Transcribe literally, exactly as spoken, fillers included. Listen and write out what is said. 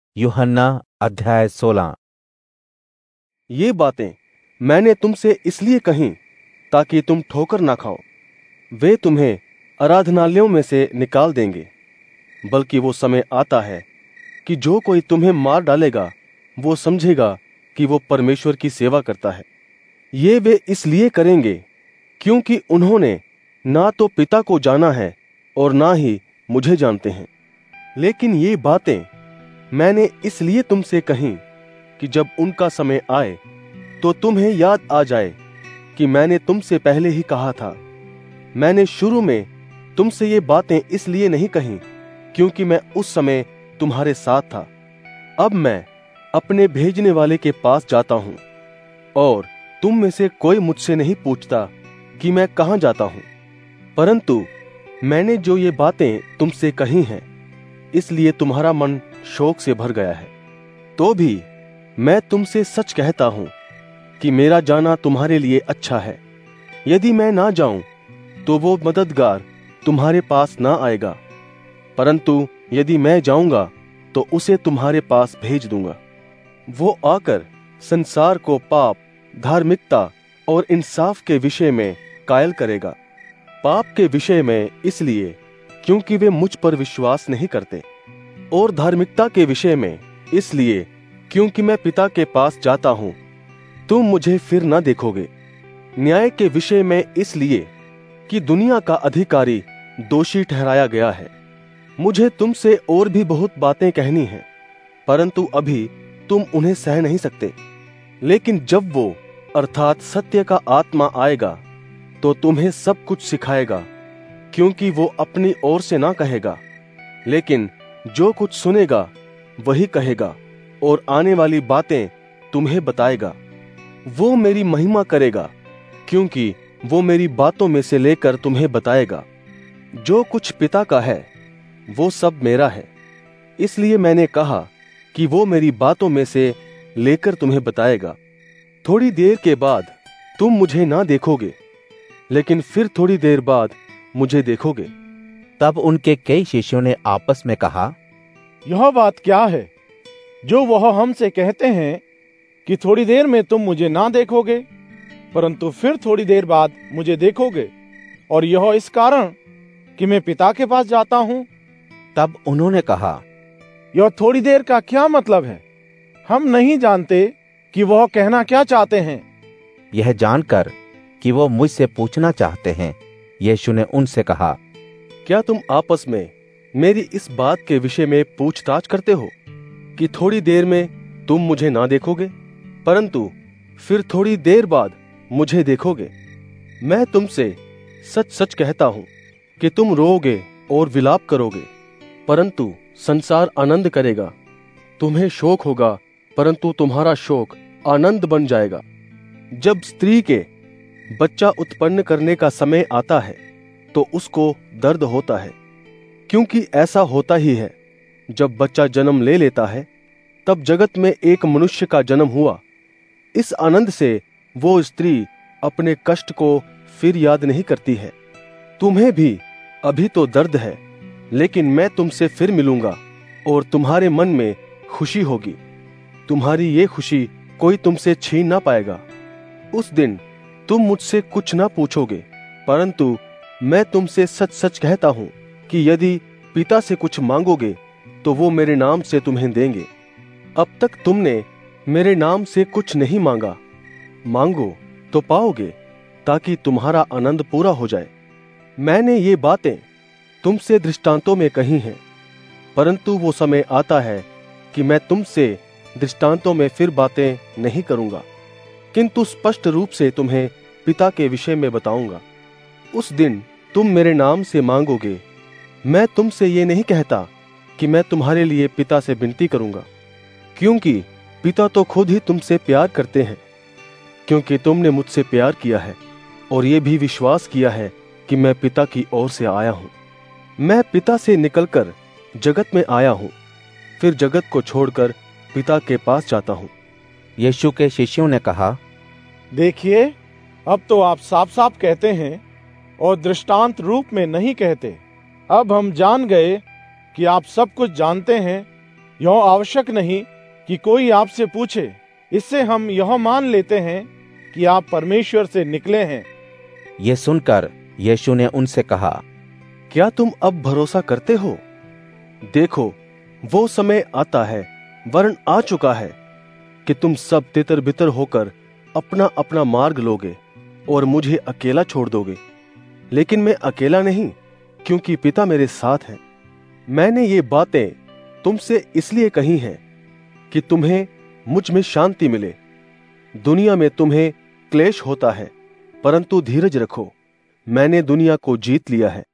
यूहन्ना अध्याय सोलह। ये बातें मैंने तुमसे इसलिए कहीं ताकि तुम ठोकर ना खाओ। वे तुम्हें आराधनालयों में से निकाल देंगे, बल्कि वो समय आता है कि जो कोई तुम्हें मार डालेगा वो समझेगा कि वो परमेश्वर की सेवा करता है। ये वे इसलिए करेंगे क्योंकि उन्होंने ना तो पिता को जाना है और ना ही मुझे जानते हैं। लेकिन ये बातें मैंने इसलिए तुमसे कहीं कि जब उनका समय आए तो तुम्हें याद आ जाए कि मैंने तुमसे पहले ही कहा था। मैंने शुरू में तुमसे ये बातें इसलिए नहीं कहीं क्योंकि मैं उस समय तुम्हारे साथ था। अब मैं अपने भेजने वाले के पास जाता हूं और तुम में से कोई मुझसे नहीं पूछता कि मैं कहां जाता हूं। परंतु मैंने जो ये बातें तुमसे कही हैं, इसलिए तुम्हारा मन शोक से भर गया है। तो भी मैं तुमसे सच कहता हूं कि मेरा जाना तुम्हारे लिए अच्छा है। यदि मैं ना जाऊं तो वो मददगार तुम्हारे पास ना आएगा, परंतु यदि मैं जाऊंगा तो उसे तुम्हारे पास भेज दूंगा। वो आकर संसार को पाप, धार्मिकता और इंसाफ के विषय में कायल करेगा। पाप के विषय में इसलिए क्योंकि वे मुझ पर विश्वास नहीं करते, और धार्मिकता के विषय में इसलिए क्योंकि मैं पिता के पास जाता हूं, तुम मुझे फिर ना देखोगे। न्याय के विषय में इसलिए कि दुनिया का अधिकारी दोषी ठहराया गया है। मुझे तुमसे और भी बहुत बातें कहनी हैं, परंतु अभी तुम उन्हें सह नहीं सकते। लेकिन जब वो अर्थात सत्य का आत्मा आएगा तो तुम्हें सब कुछ सिखाएगा, क्योंकि वो अपनी ओर से ना कहेगा, लेकिन जो कुछ सुनेगा वही कहेगा और आने वाली बातें तुम्हें बताएगा। वो मेरी महिमा करेगा, क्योंकि वो मेरी बातों में से लेकर तुम्हें बताएगा। जो कुछ पिता का है वो सब मेरा है, इसलिए मैंने कहा कि वो मेरी बातों में से लेकर तुम्हें बताएगा। थोड़ी देर के बाद तुम मुझे ना देखोगे, लेकिन फिर थोड़ी देर बाद मुझे देखोगे। तब उनके कई शिष्यों ने आपस में कहा, यह बात क्या है जो वह हमसे कहते हैं कि थोड़ी देर में तुम मुझे ना देखोगे, परंतु फिर थोड़ी देर बाद मुझे देखोगे, और यह इस कारण कि मैं पिता के पास जाता हूं। तब उन्होंने कहा, यह थोड़ी देर का क्या मतलब है? हम नहीं जानते कि वह कहना क्या चाहते हैं। यह जानकर कि वो मुझसे पूछना चाहते हैं, यीशु ने उनसे कहा, क्या तुम आपस में मेरी इस बात के विषय में पूछताछ करते हो कि थोड़ी देर में तुम मुझे ना देखोगे, परंतु फिर थोड़ी देर बाद मुझे देखोगे? मैं तुमसे सच सच कहता हूं कि तुम रोओगे और विलाप करोगे, परंतु संसार आनंद करेगा। तुम्हें शोक होगा, परंतु तुम्हारा शोक आनंद बन जाएगा। जब स्त्री के बच्चा उत्पन्न करने का समय आता है तो उसको दर्द होता है, क्योंकि ऐसा होता ही है। जब बच्चा जन्म ले लेता है तब जगत में एक मनुष्य का जन्म हुआ। इस आनंद से वो स्त्री अपने कष्ट को फिर याद नहीं करती है। तुम्हें भी अभी तो दर्द है, लेकिन मैं तुमसे फिर मिलूंगा और तुम्हारे मन में खुशी होगी। तुम्हारी ये खुशी कोई तुमसे छीन ना पाएगा। उस दिन तुम मुझसे कुछ ना पूछोगे, परंतु मैं तुमसे सच सच कहता हूं कि यदि पिता से कुछ मांगोगे तो वो मेरे नाम से तुम्हें देंगे। अब तक तुमने मेरे नाम से कुछ नहीं मांगा। मांगो तो पाओगे, ताकि तुम्हारा आनंद पूरा हो जाए। मैंने ये बातें तुमसे दृष्टांतों में कही हैं, परंतु वो समय आता है कि मैं तुमसे दृष्टांतों में फिर बातें नहीं करूंगा, किंतु स्पष्ट रूप से तुम्हें पिता के विषय में बताऊंगा। उस दिन तुम मेरे नाम से मांगोगे। मैं तुमसे ये नहीं कहता कि मैं तुम्हारे लिए पिता से विनती करूंगा, क्योंकि पिता तो खुद ही तुमसे प्यार करते हैं, क्योंकि तुमने मुझसे प्यार किया है और ये भी विश्वास किया है कि मैं पिता की ओर से आया हूं। मैं पिता से निकलकर जगत में आया हूं, फिर जगत को छोड़कर पिता के पास जाता हूं। यीशु के शिष्यों ने कहा, देखिए, अब तो आप साफ साफ कहते हैं और दृष्टांत रूप में नहीं कहते। अब हम जान गए कि आप सब कुछ जानते हैं यह आवश्यक नहीं कि कोई आपसे पूछे, इससे हम यह मान लेते हैं कि आप परमेश्वर से निकले हैं। ये सुनकर यीशु ने उनसे कहा, क्या तुम अब भरोसा करते हो? देखो, वो समय आता है, वरन आ चुका है, कि तुम सब तितर बितर होकर अपना अपना मार्ग लोगे और मुझे अकेला छोड़ दोगे। लेकिन मैं अकेला नहीं, क्योंकि पिता मेरे साथ है। मैंने ये बातें तुमसे इसलिए कही हैं कि तुम्हें मुझ में शांति मिले। दुनिया में तुम्हें क्लेश होता है, परंतु धीरज रखो, मैंने दुनिया को जीत लिया है।